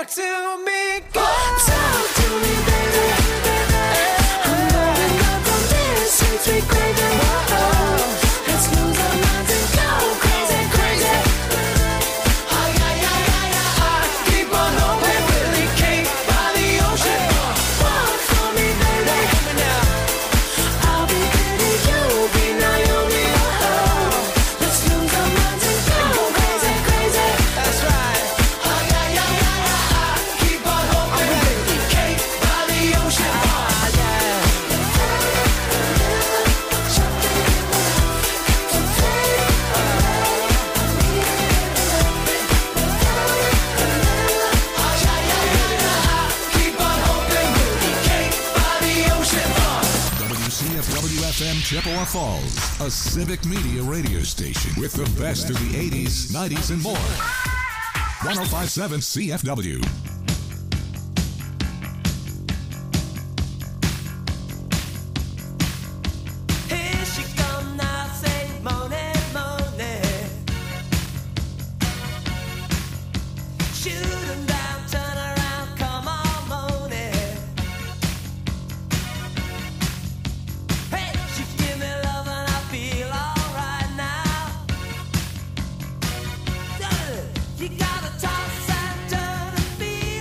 talk to me, girl. Talk to me, baby. I know we got from this sweet craving. Let's lose our minds and go crazy, crazy. Oh yeah, yeah, yeah, yeah. I keep on hoping we'll be cake by the ocean. Walk for me, baby. I'll be Betty, you'll be Naomi. Let's lose our minds and go crazy, crazy. That's right. Oh yeah, yeah, yeah, yeah. I keep on hoping we'll be cake by the ocean. WCFW-FM Chippewa Falls, a civic media radio station with the best of the 80s, 90s, and more. 105.7 CFW. Here she come now, say Monet, Monet. Shoot 'em down, turn around, come on, Monet. Hey, she give me love and I feel alright now. You gotta toss and turn and feel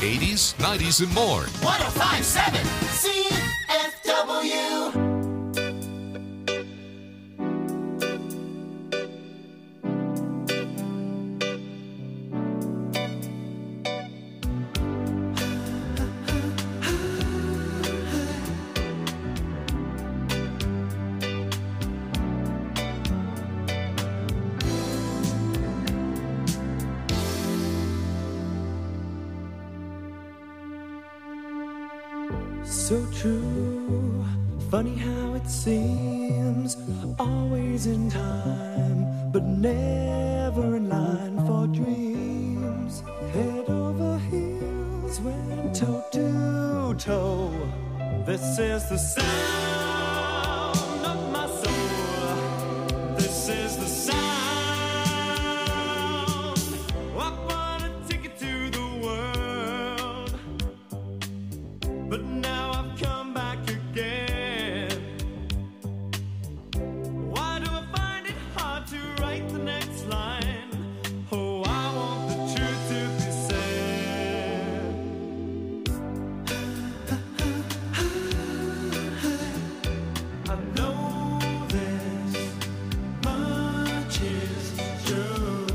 80s, 90s, and more. 1057 CFW. So true, funny how it seems, always in time, but never in line for dreams. Head over heels, went toe to toe. This is the sound of my soul. This is the sound. I bought a ticket to the world, but now I've come back again. Why do I find it hard to write the next line? Oh, I want the truth to be said. I know this much is true.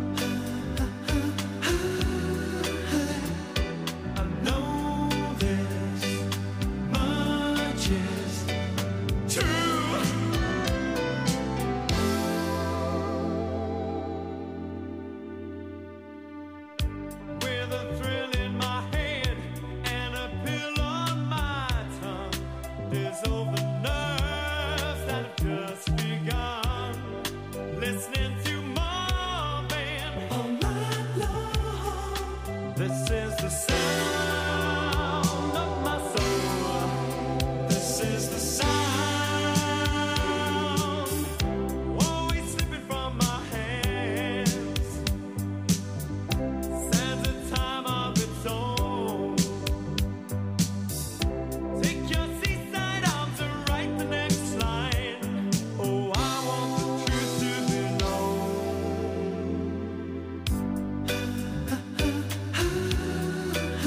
I know this much is true. With a thrill in my head and a pill on my tongue, there's over nerves that have just begun. Listening to Marvin all night long. This is the sound of my soul. This is the sound, always slipping from my hands. Stands a time of its own. Take your seaside arms and write the next line. Oh, I want the truth to be known.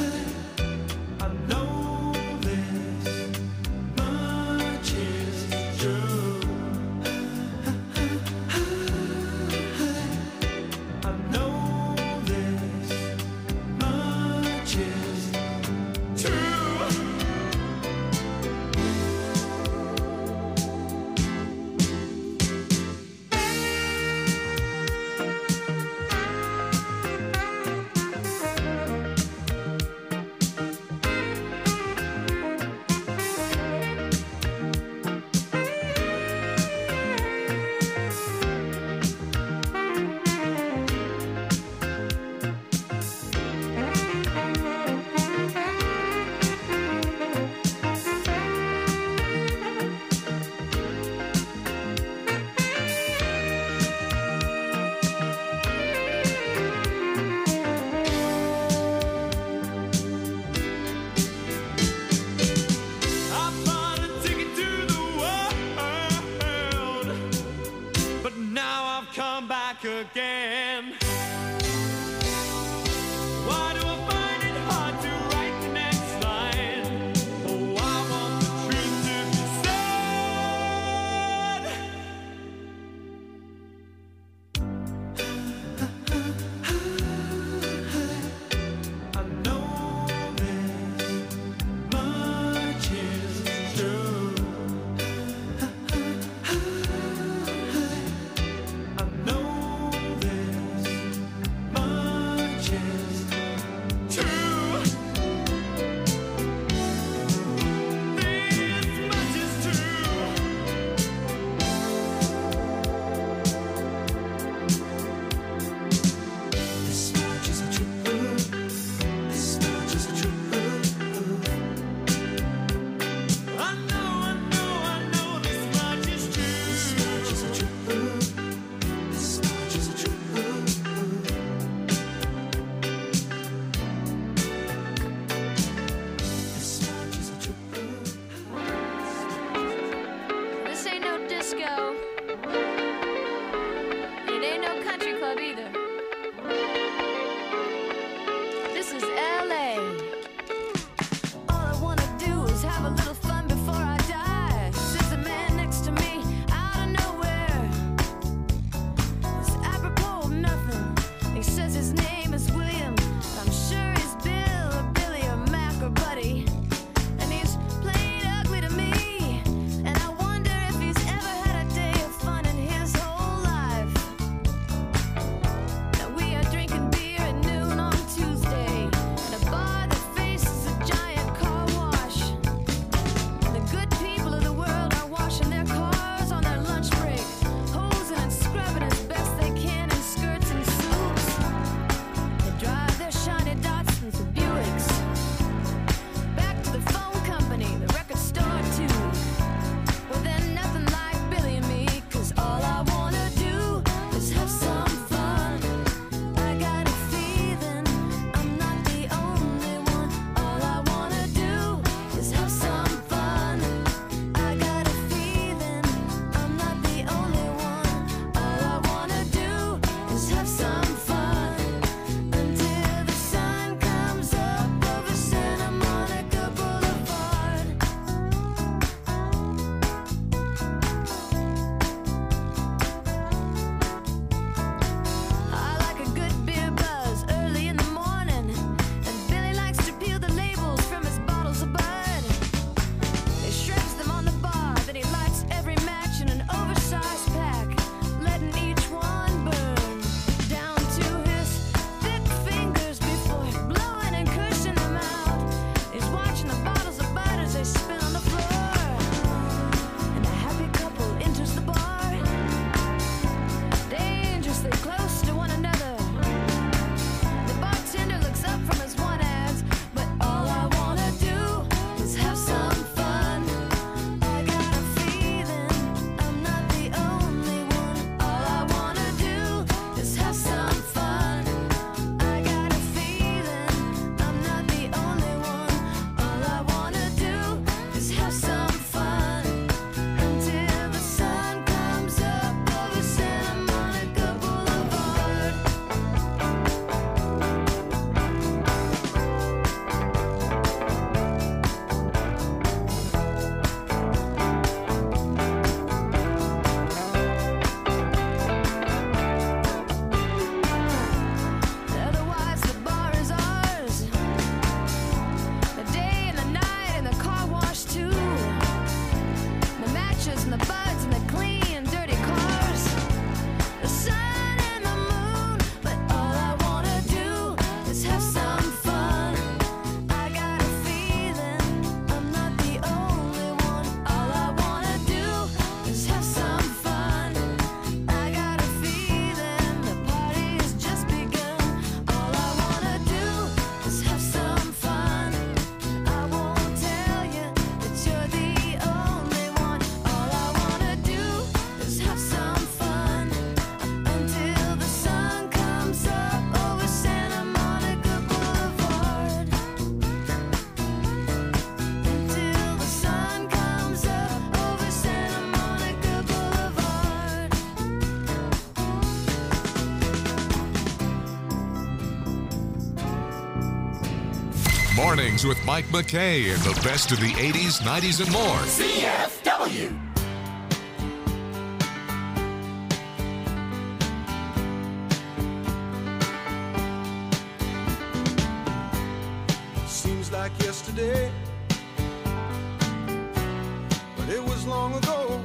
Mornings with Mike McKay and the best of the 80s, 90s, and more. CFW. Seems like yesterday, but it was long ago.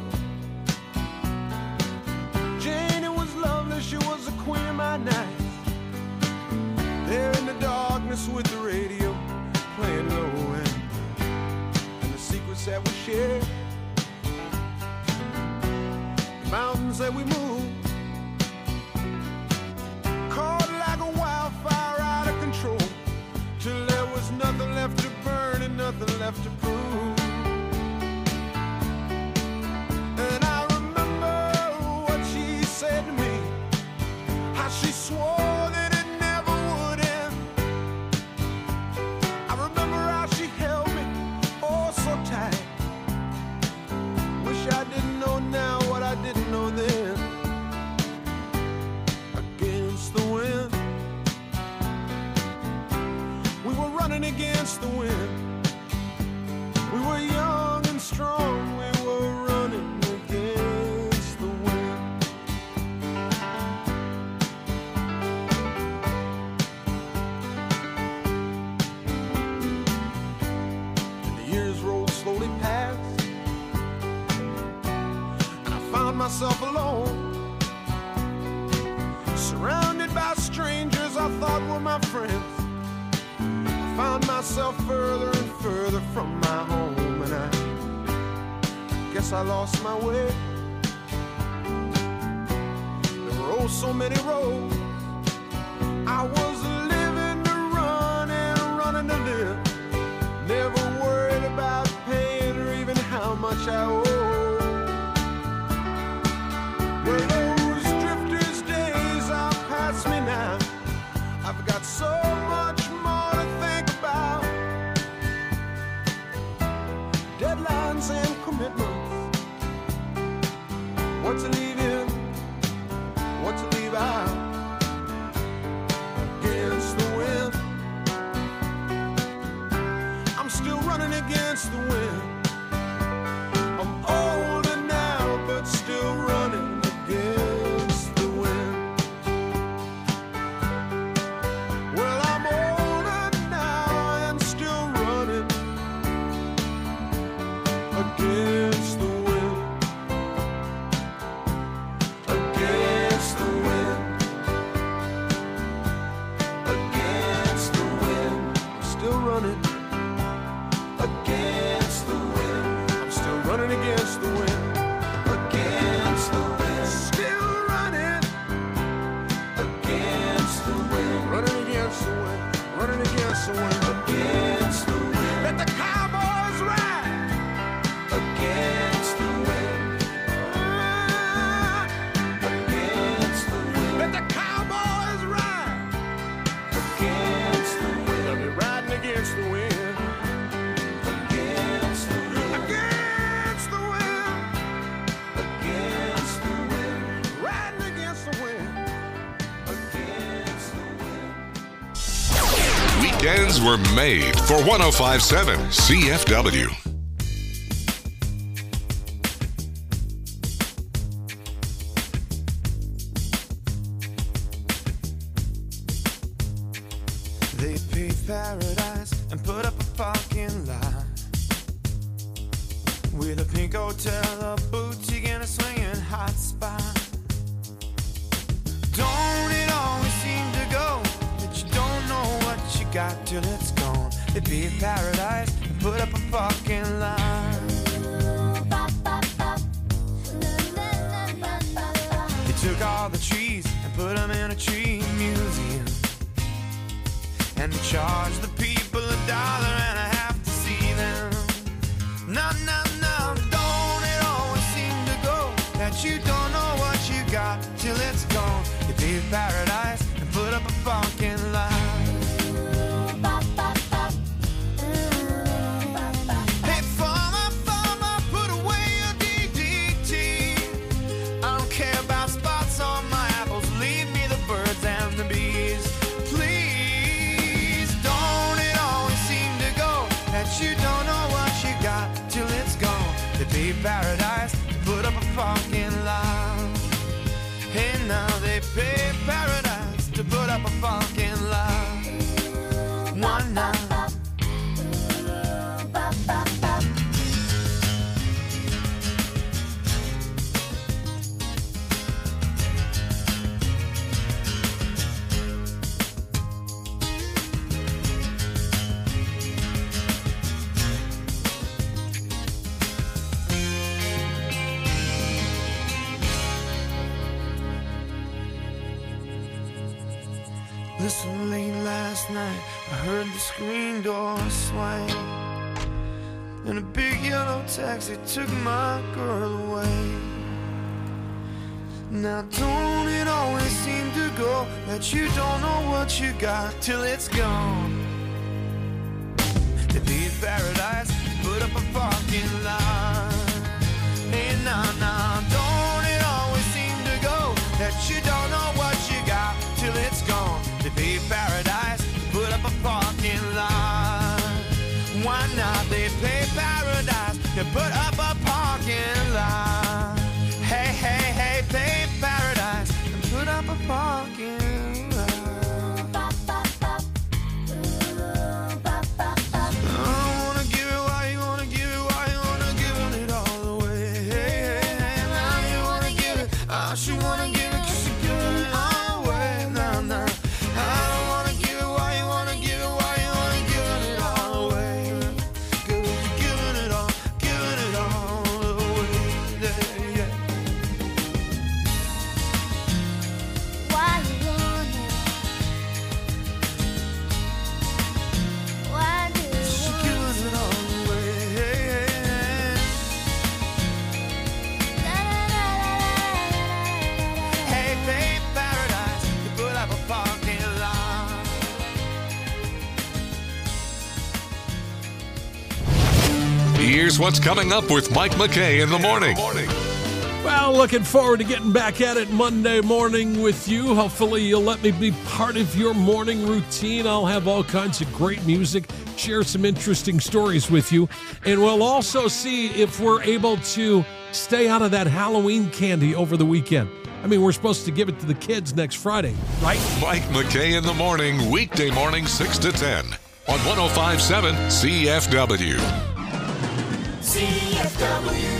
Jane, it was lovely, she was the queen of my night. There in the darkness with the radio playing low and the secrets that we shared, the mountains that we moved, caught like a wildfire out of control, till there was nothing left to burn and nothing left to prove. And I remember what she said to me, how she swore that it never would end. I remember how she held me oh so tight. Wish I didn't know now what I didn't know then. Against the wind, we were running against the wind. We were young and strong, we were running against the wind. And the years rolled slowly past, and I found myself alone, surrounded by strangers I thought were my friends. Found myself further and further from my home, and I guess I lost my way. There were oh so many roads. I was living to run and running to live, never worried about paying or even how much I owe. Well, those drifters' days are past me now. I've got so much more to think about. Deadlines and commitments, what to leave in, what to leave out. Against the wind, I'm still running against the wind. I'm older now, but still running against the wind. Well, I'm older now and still running against the wind. Against the wind. Against the wind. I'm still running against the wind. I'm still running against the wind. Against the wind. Still running against the wind. Running against the wind. Running against the wind. Against the wind. Let the cowboys ride against the wind. Against the wind. Let the cowboys ride against the wind. They'll be riding against the wind. Against the wind. Against the wind. Against the wind. Riding against the wind. Against the wind. Weekends were made for 1057 CFW. They paved paradise and put up a parking lot with a pink hotel, a boutique, and a swinging hot spot. Don't it always seem to go that you don't know what you got till it's gone? They paved paradise and put up a parking lot. They took all the trees and put them in a tree museum, and they charged the people $1.50 to see them. No, no, no, don't it always seem to go that you don't know what you got till it's gone? You paved paradise and put up a parking lot. Hey, farmer, farmer, put away your DDT. I don't care about spots on my apples, leave me the birds and the bees. Please, don't it always seem be paradise to put up a fucking lie. Hey, now they pay paradise to put up a fucking lie. One night. Listen, late last night, I heard the screen door swing, and a big yellow taxi took my girl away. Now don't it always seem to go that you don't know what you got till it's gone? To be in paradise, put up a fucking line. Hey, nah, don't it always seem to go that you don't know what you got till it's gone? To be paradise, put up a parking lot. Why not? They pay paradise to put up a parking lot. Hey, pay paradise and put up a parking lot. I wanna give it why you wanna give it, why you wanna give it all away. Hey, now you wanna give it, I should wanna give it 'cause you're giving it all away. Nah. I don't wanna give it, why you wanna give it, why you wanna give it all away. 'Cause you're giving it all away. Yeah. Why you want it? Why do you She's want giving it all away. Hey, pay paradise to put up a parking lot. Here's what's coming up with Mike McKay in the morning. Well, looking forward to getting back at it Monday morning with you. Hopefully you'll let me be part of your morning routine. I'll have all kinds of great music, share some interesting stories with you, and we'll also see if we're able to stay out of that Halloween candy over the weekend. I mean, we're supposed to give it to the kids next Friday, right? Mike McKay in the morning, weekday morning 6 to 10 on 105.7 CFW. CFW?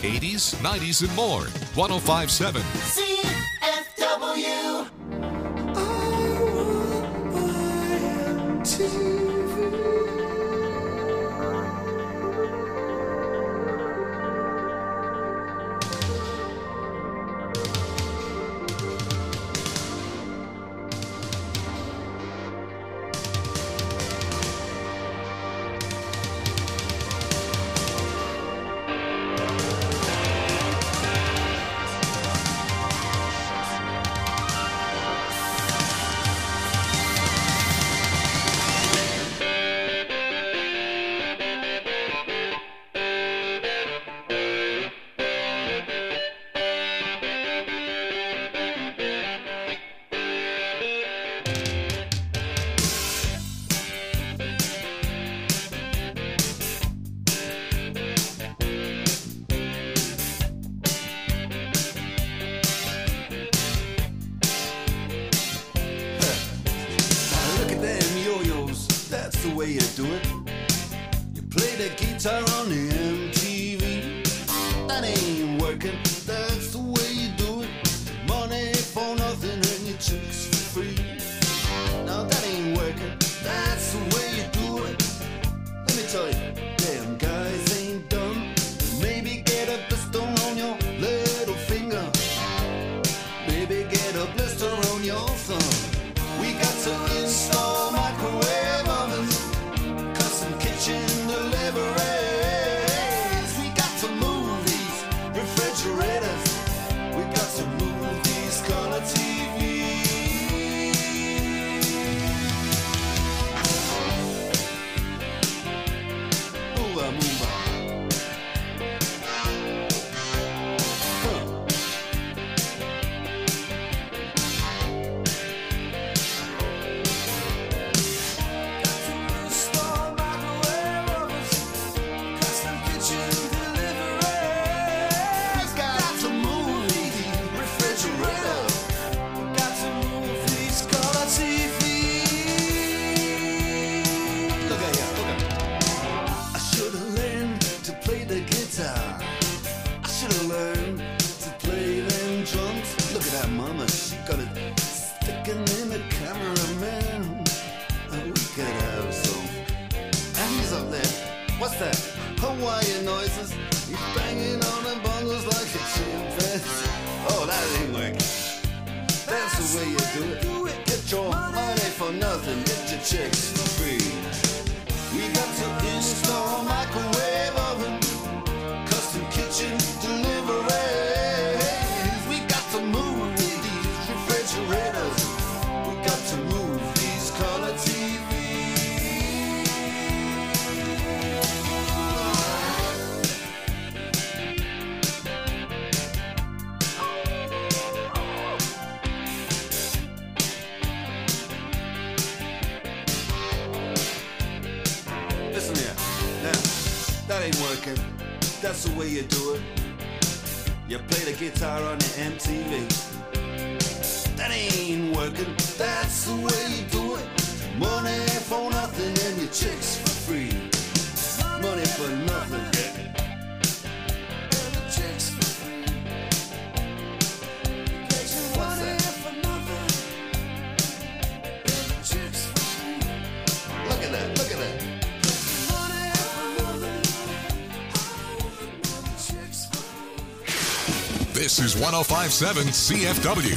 80s, 90s, and more. 105.7. CFW. Look at them yo-yos, that's the way you do it. You play the guitar on the MTV. That ain't working, that's the way you do it. Money for nothing and your chicks for free. Now that ain't working, that's the way you do it. Let me tell you, damn guys ain't dumb. Maybe get a blister on your little finger. Maybe get a blister on your thumb. We got to install microwave ovens, custom kitchen deliveries. We got to move these refrigerators. We got to move these color TVs. Move on, move on. Mama, she got it sticking in the cameraman. We could have some. And he's up there. What's that? Hawaiian noises. He's banging on the bongos like a chimpanzee. Oh, that ain't working. That's the way you do it. Get your money for nothing. Get your chicks for free. We got to install microwave oven, custom kitchen delivery. We got to move these refrigerators. We got to move these color TVs. Listen here. Now, that ain't working. That's the way you do it. You play the guitar on the MTV. That ain't working. That's the way you do it. Money for nothing and your chicks for free. Money for nothing. And the chicks for free. What's that? Look at that. Look at that. This is 105.7 CFW.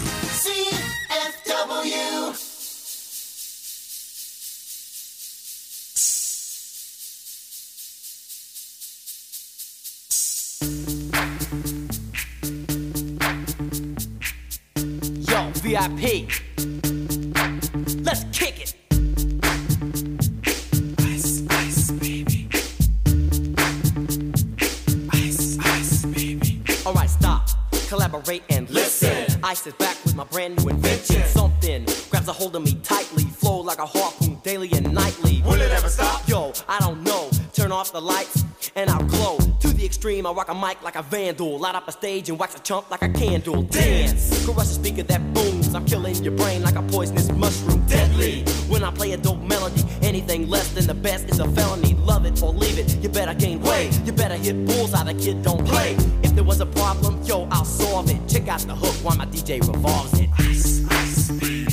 CFW. Yo, VIP. Let's kick it. Ice, ice, baby. Ice, ice, baby. Alright, stop. Collaborate and listen. Ice is back with my brand new invention. Something grabs a hold of me tightly. Flow like a harpoon daily and nightly. Will it ever stop? Yo, I don't know. Turn off the lights and I'll glow. To the the extreme, I rock a mic like a vandal. Light up a stage and wax a chump like a candle. Dance, caress a speaker that booms. I'm killing your brain like a poisonous mushroom. Deadly, when I play a dope melody. Anything less than the best is a felony. Love it or leave it, you better gain weight. You better hit bullseye, the kid don't play. If there was a problem, yo, I'll solve it. Check out the hook while my DJ revolves it. Ice, ice, baby.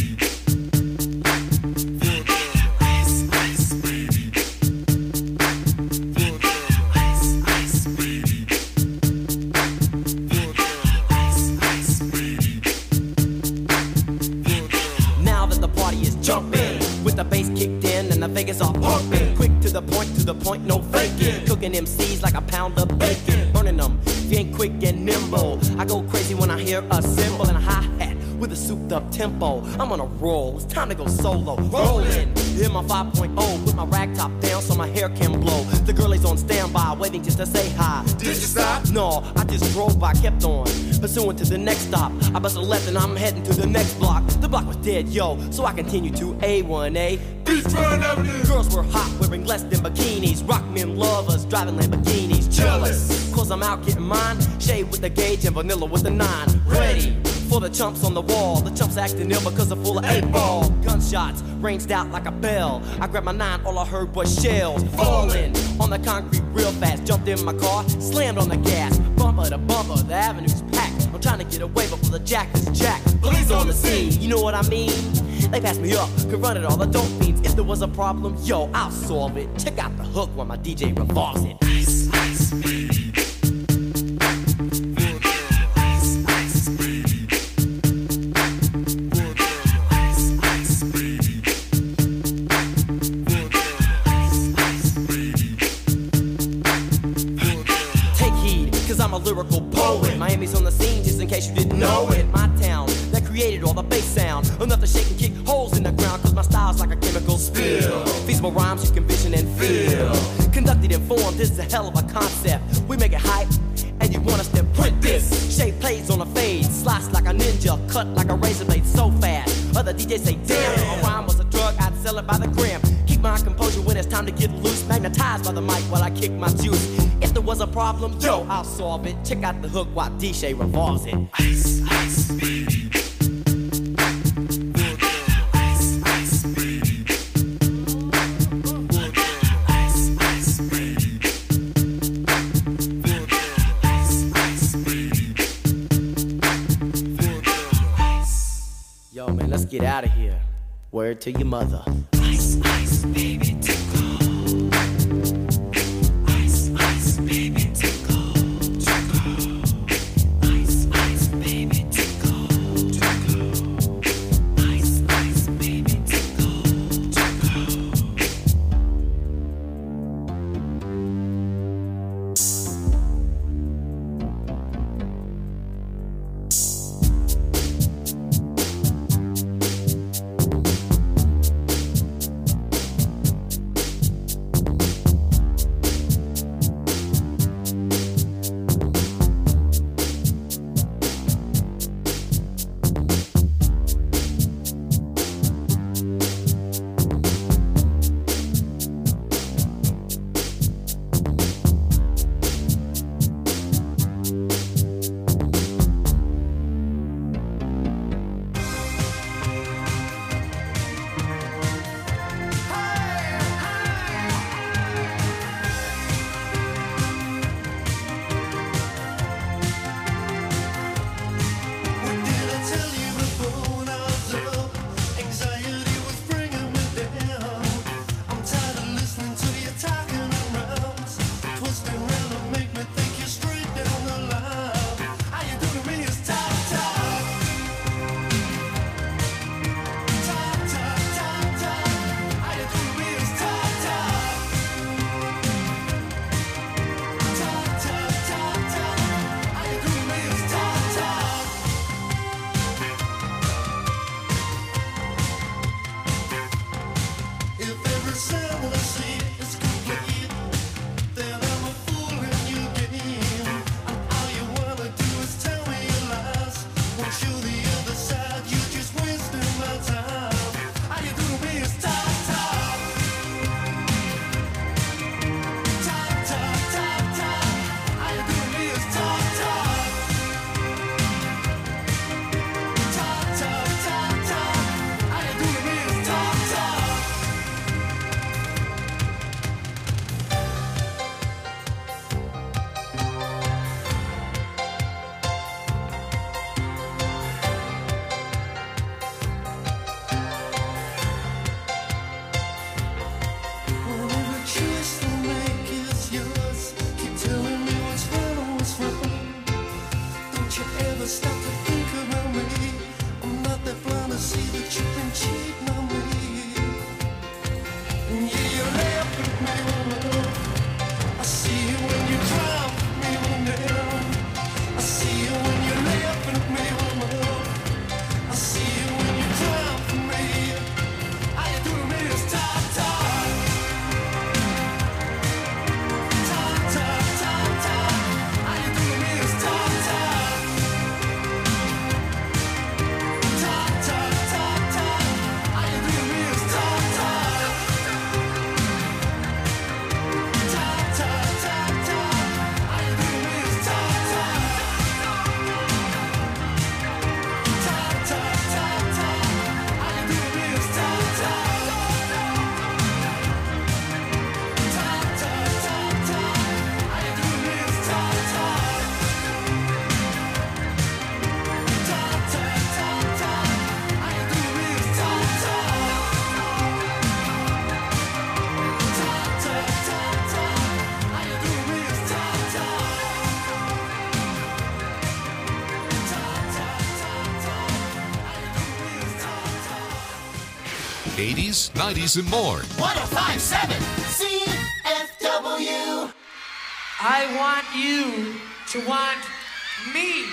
Vegas all pumping, quick to the point, no faking. Cooking MCs like a pound of bacon, burning them if you ain't quick and nimble. I go crazy when I hear a cymbal and a hi-hat with a souped up tempo. I'm on a roll, it's time to go solo. Rolling, hit my 5.0, put my rag top down so my hair can blow. The girl is on standby, waiting just to say hi. Did you stop? No, I just drove by, kept on pursuing to the next stop. I bust a left and I'm heading to the next block. The block was dead, yo, so I continue to A1A. Girls were hot, wearing less than bikinis. Rock men lovers, driving Lamborghinis. Jealous, cause I'm out getting mine. Shade with the gauge and vanilla with the 9. Ready for the chumps on the wall. The chumps acting ill because they're full of 8-ball. Gunshots ranged out like a bell. I grabbed my 9, all I heard was shells falling on the concrete real fast. Jumped in my car, slammed on the gas. Bumper to bumper, the avenue's packed. I'm trying to get away before the jack is jacked. Police on the scene, you know what I mean? They pass me up, could run it all, the dope fiends. If there was a problem, yo, I'll solve it. Check out the hook while my DJ revolves it. Ice, ice, baby. Ice, ice, baby. Ice, ice, baby. Ice, ice, baby. Take heed, cause I'm a lyrical poet. Miami's on the scene, just in case you didn't know it. My town that created all the bass sound. Enough to shake and kick holes in the ground, cause my style's like a chemical spill. Feasible rhymes you can vision and feel. Conducted and formed, this is a hell of a concept. We make it hype, and you want us to print this. Shape plays on a fade, slice like a ninja, cut like a razor blade so fast. Other DJs say, damn, if a rhyme was a drug, I'd sell it by the gram. Keep my composure when it's time to get loose. Magnetized by the mic while I kick my juice. If there was a problem, yo, I'll solve it. Check out the hook while DJ revolves it. Ice, ice, baby. Let's get out of here. Word to your mother. Ice, ice, baby, to go. Ice, ice, baby, to go. Ice, ice, baby, to go. Ice, ice, baby, to 80s, 90s, and more. 1057 CFW. I want you to want me.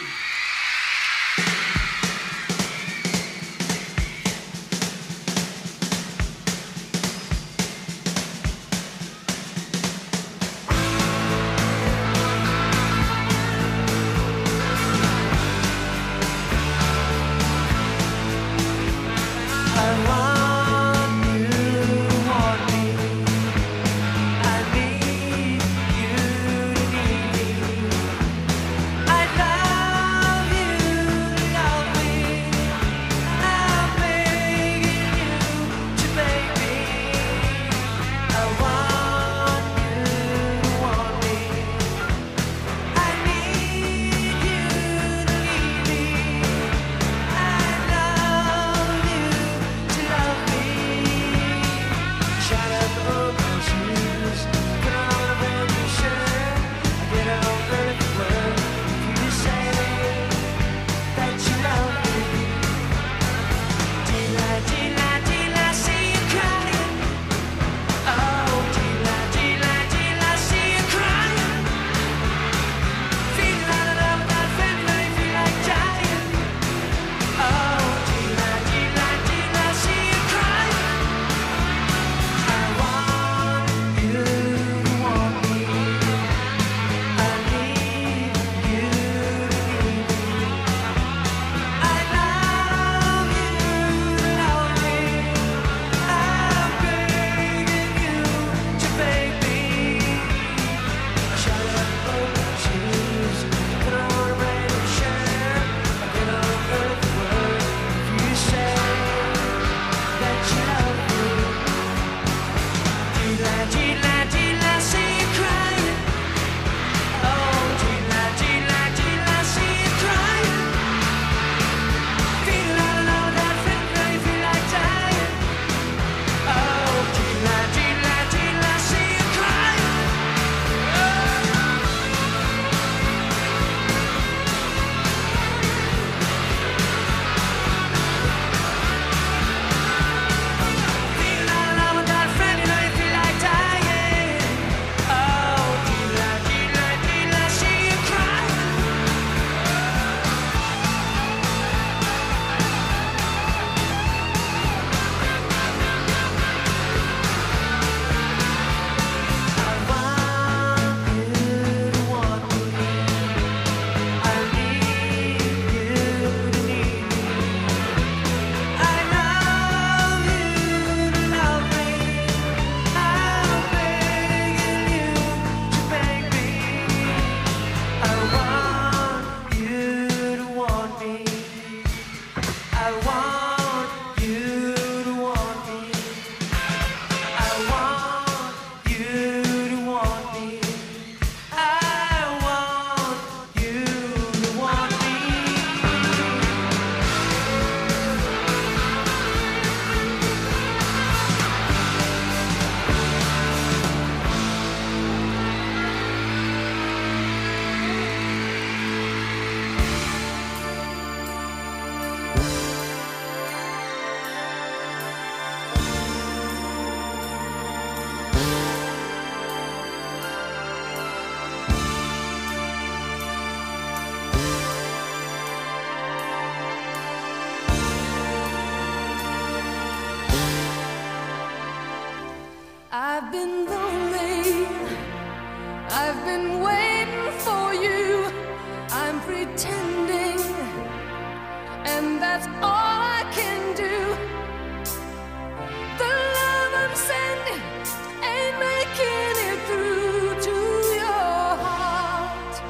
I've been lonely, I've been waiting for you, I'm pretending, and that's all I can do. The love I'm sending ain't making it through to your heart.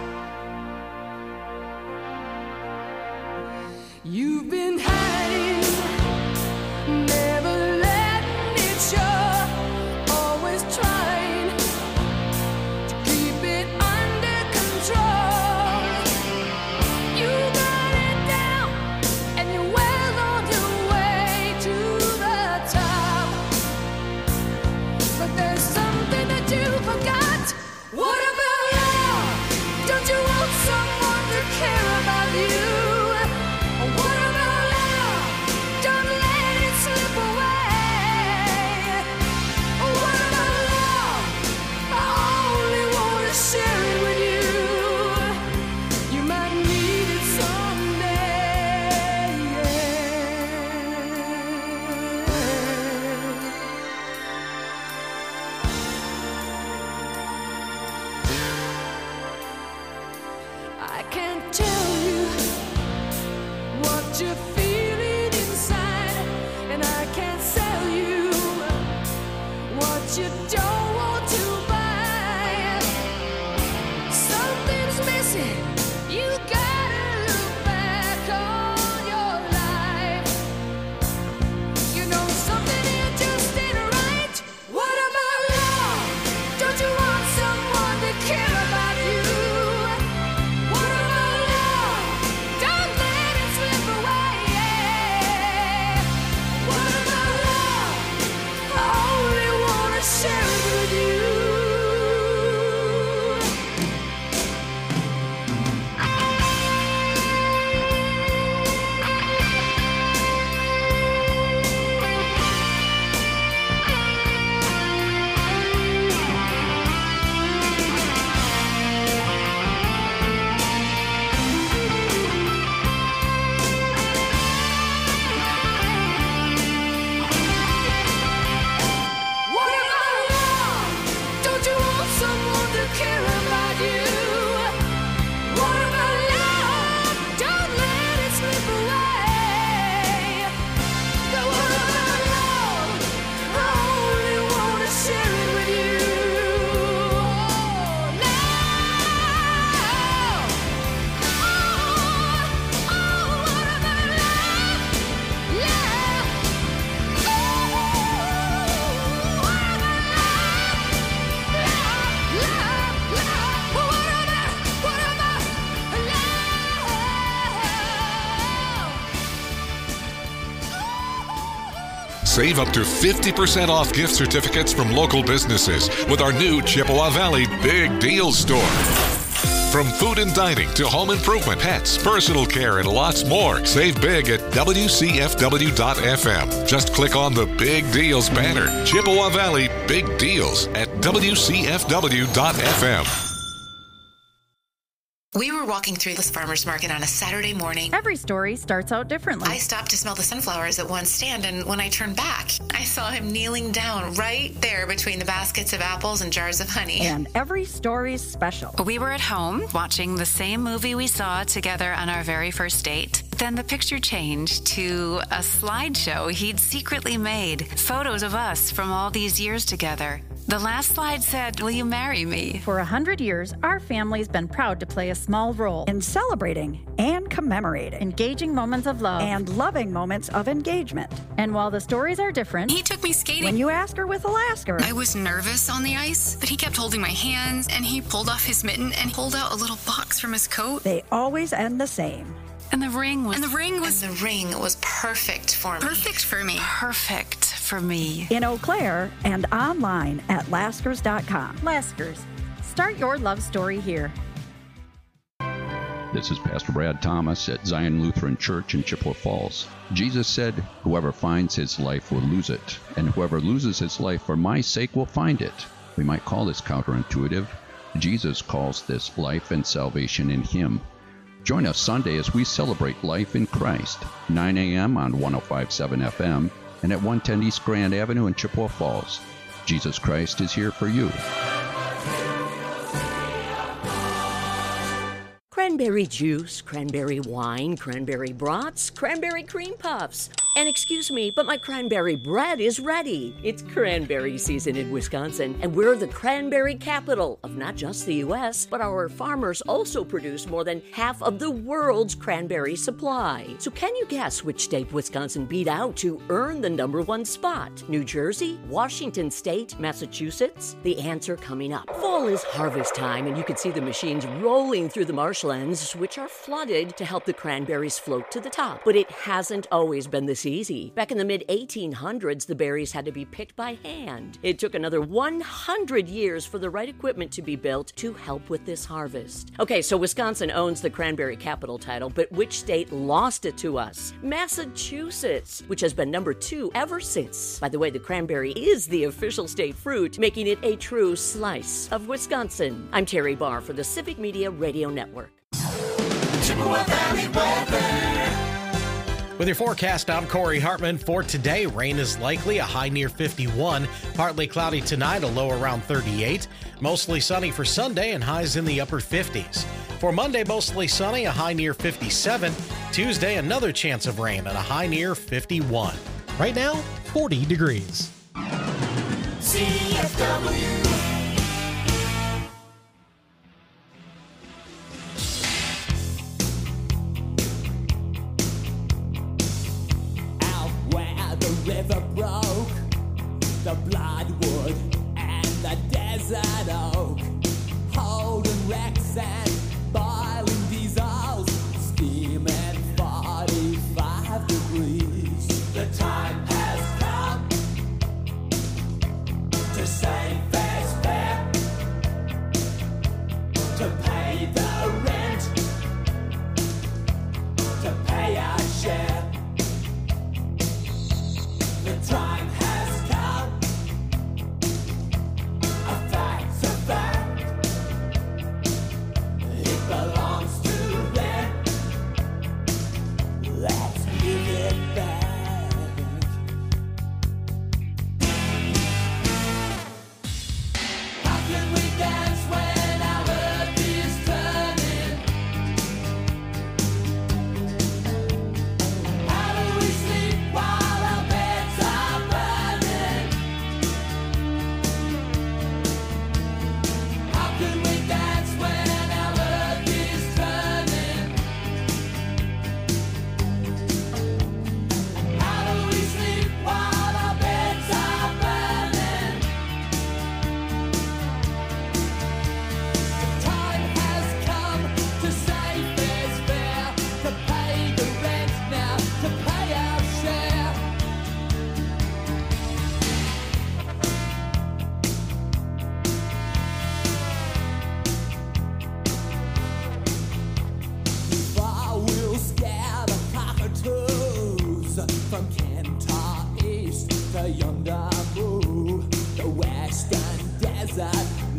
You've been hiding, never letting it show, always trying Save up to 50% off gift certificates from local businesses with our new Chippewa Valley Big Deal Store. From food and dining to home improvement, pets, personal care, and lots more. Save big at WCFW.FM. Just click on the Big Deals banner. Chippewa Valley Big Deals at WCFW.FM. We were walking through this farmer's market on a Saturday morning. Every story starts out differently. I stopped to smell the sunflowers at one stand, and when I turned back, I saw him kneeling down right there between the baskets of apples and jars of honey. And every story's special. We were at home watching the same movie we saw together on our very first date. Then the picture changed to a slideshow he'd secretly made. Photos of us from all these years together. The last slide said, "Will you marry me?" For 100 years, our family's been proud to play a small role in celebrating and commemorating engaging moments of love and loving moments of engagement. And while the stories are different, he took me skating. When you ask her with Alaska, I was nervous on the ice, but he kept holding my hands, and he pulled off his mitten and pulled out a little box from his coat. They always end the same. And the ring was perfect for me. Perfect for me. Perfect for me. In Eau Claire and online at Laskers.com. Laskers, start your love story here. This is Pastor Brad Thomas at Zion Lutheran Church in Chippewa Falls. Jesus said, "Whoever finds his life will lose it, and whoever loses his life for my sake will find it." We might call this counterintuitive. Jesus calls this life and salvation in him. Join us Sunday as we celebrate life in Christ, 9 a.m. on 105.7 FM and at 110 East Grand Avenue in Chippewa Falls. Jesus Christ is here for you. Cranberry juice, cranberry wine, cranberry brats, cranberry cream puffs. And excuse me, but my cranberry bread is ready. It's cranberry season in Wisconsin, and we're the cranberry capital of not just the U.S., but our farmers also produce more than half of the world's cranberry supply. So can you guess which state Wisconsin beat out to earn the #1 spot? New Jersey, Washington State, Massachusetts? The answer coming up. Fall is harvest time, and you can see the machines rolling through the marshlands, which are flooded to help the cranberries float to the top. But it hasn't always been this easy. Back in the mid-1800s, the berries had to be picked by hand. It took another 100 years for the right equipment to be built to help with this harvest. Okay, so Wisconsin owns the cranberry capital title, but which state lost it to us? Massachusetts, which has been #2 ever since. By the way, the cranberry is the official state fruit, making it a true slice of Wisconsin. I'm Terry Barr for the Civic Media Radio Network. Chippewa Valley weather. With your forecast, I'm Corey Hartman. For today, rain is likely, a high near 51. Partly cloudy tonight, a low around 38. Mostly sunny for Sunday and highs in the upper 50s. For Monday, mostly sunny, a high near 57. Tuesday, another chance of rain and a high near 51. Right now, 40 degrees. CFW. River broke, the bloodwood and the desert oak, holding wrecks and boiling diesels, steaming 45 degrees. The time has come to save fair's fair, to pay the rent, to pay our share. The time has come. A fact's a fact. It belongs to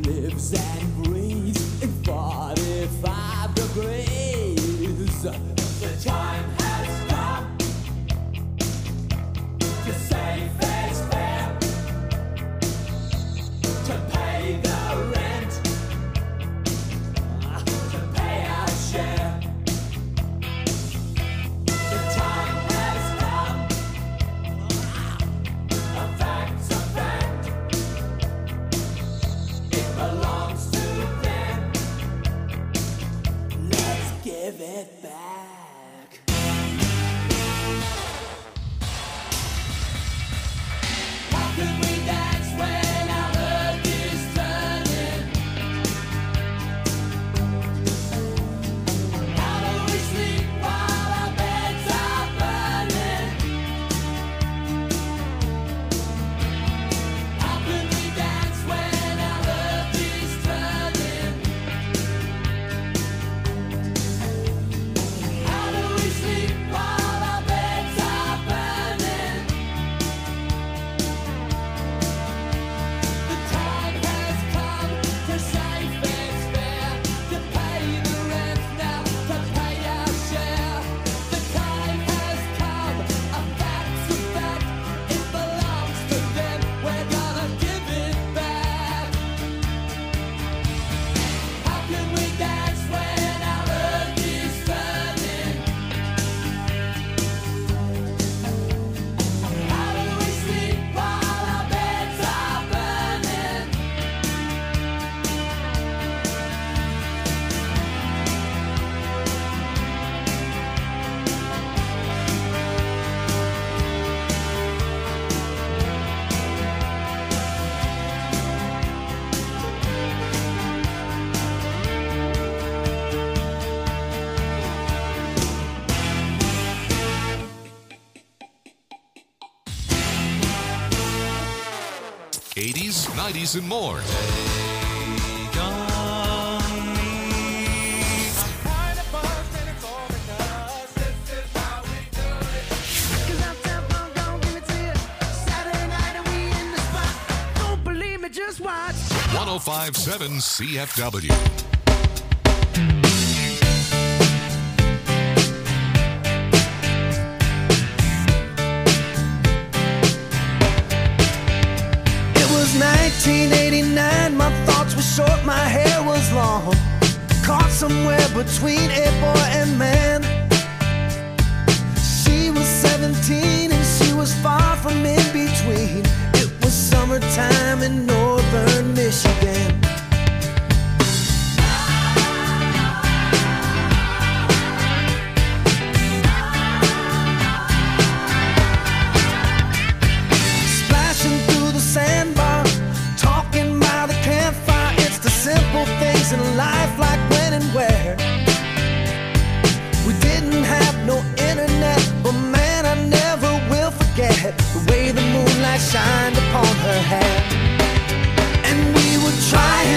lives and breathes in 45 degrees. The time has come to say fair's fair, to pay the rent, to pay our share. The time has come, a fact's a fact. It belongs to them. Let's give it back. How can we dance when our earth is turning? How do we sleep while our beds are burning? How can we dance when our earth is turning? How do we sleep while our beds are burning? The time has come to say fair's fair, to pay the rent now, to pay our share. The time has come, a fact's a fact. It belongs to them. We're gonna give it back. How can we dance when our earth is turning? How do we sleep while our beds are burning? '80s, '90s, and more. Don't believe me, just watch. 1057 CFW. It was 1989, my thoughts were short, my hair was long. Caught somewhere between a boy and man. She was 17 and she was far from in between. It was summertime in northern Michigan. Splashing through the sandbar, talking by the campfire. It's the simple things in life, like when and where. We didn't have no internet, but man, I never will forget the way the moonlight shined upon her hair. And we would try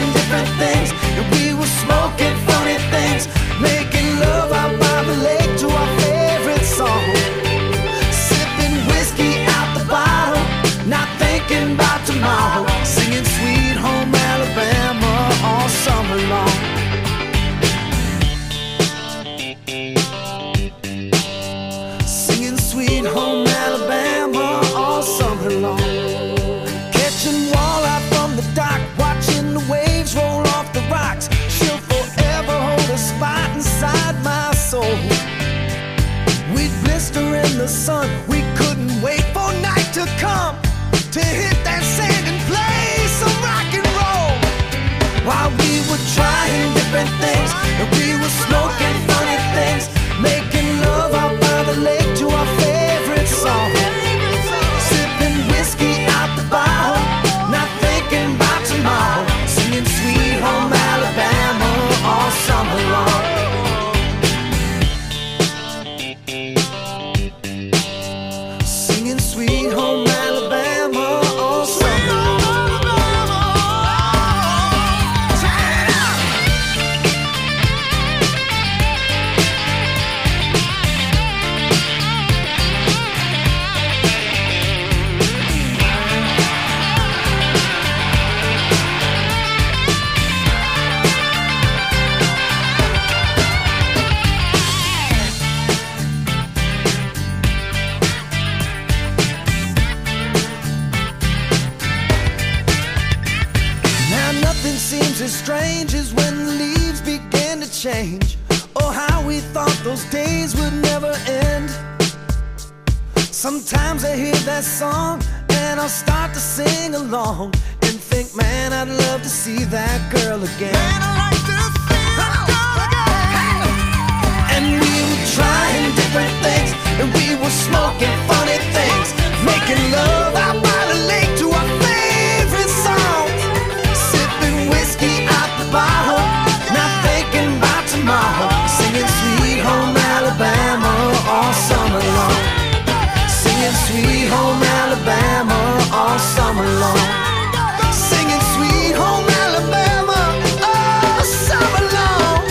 seems as strange as when the leaves begin to change. Oh, how we thought those days would never end. Sometimes I hear that song and I'll start to sing along and think, man, I'd love to see that girl again. Man, I'd like to see that girl again. And we were trying different things, and we were smoking funny things, making love out by the lake to our favorite songs, sipping whiskey out the bottle, not thinking about tomorrow, singing Sweet Home Alabama all summer long, singing Sweet Home Alabama all summer long, singing Sweet Home Alabama all summer long.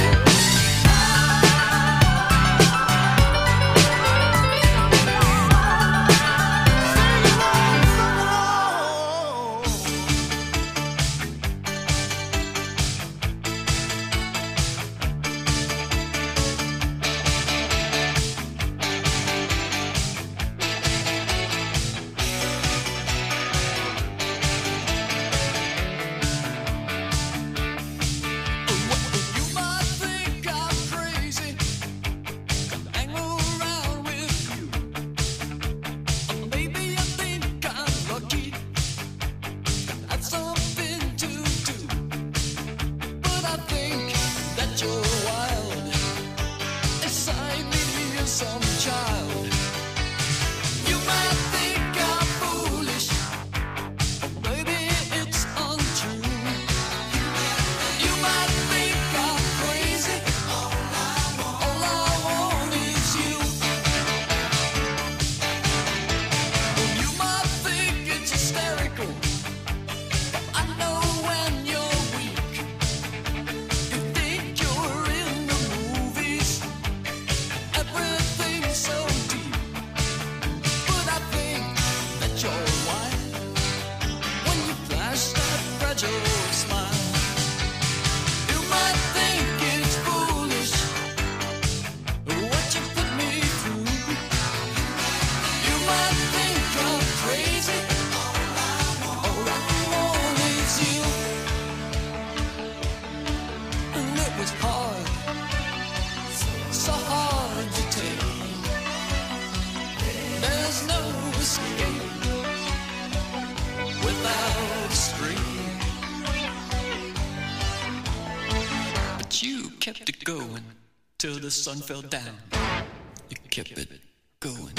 Kept it going till the sun fell down. You kept it going.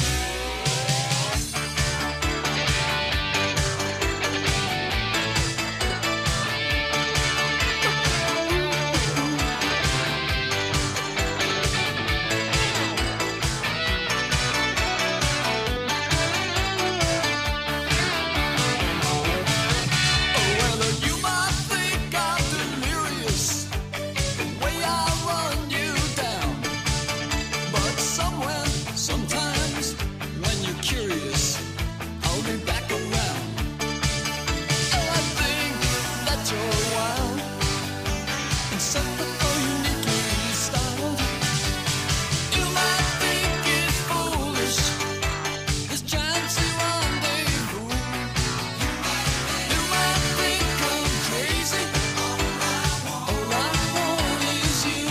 Sometimes when you're curious, I'll be back around. Oh, I think that you're wild and simple, uniquely styled. You might think it's foolish, this chancy rendezvous. You might think I'm crazy. All I want is you.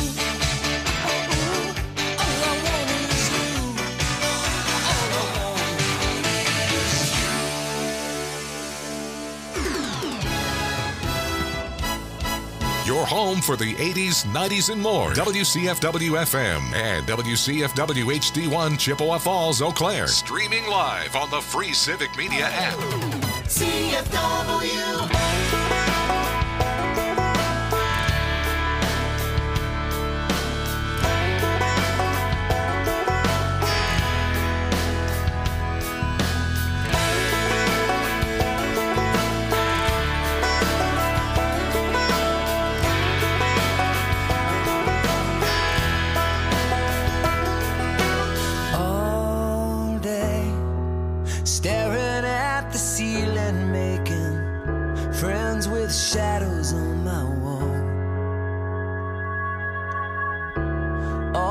All I want is you. Your home for the 80s, 90s, and more. WCFW FM and WCFW HD1 Chippewa Falls, Eau Claire. Streaming live on the free Civic Media app. CFW.